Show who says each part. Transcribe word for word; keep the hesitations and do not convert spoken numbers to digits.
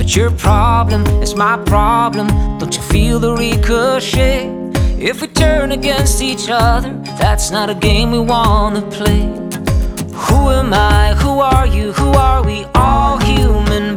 Speaker 1: But your problem is my problem. Don't you feel the ricochet? If we turn against each other, that's not a game we wanna play. Who am I? Who are you? Who are we? All human